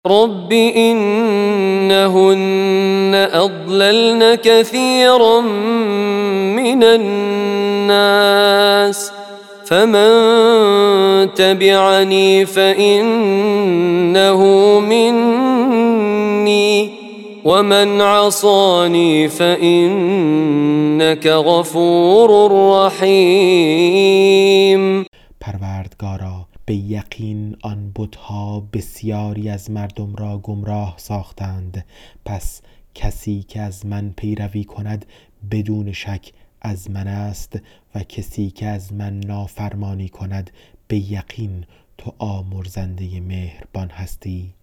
رب إنهن أضللن كثيرا من الناس فمن تبعني فإنه مني ومن عصاني فإنك غفور رحیم. پروردگارا، به یقین آن بت‌ها بسیاری از مردم را گمراه ساختند، پس کسی که از من پیروی کند بدون شک از من است و کسی که از من نافرمانی کند به یقین تو آمرزنده مهربان هستی.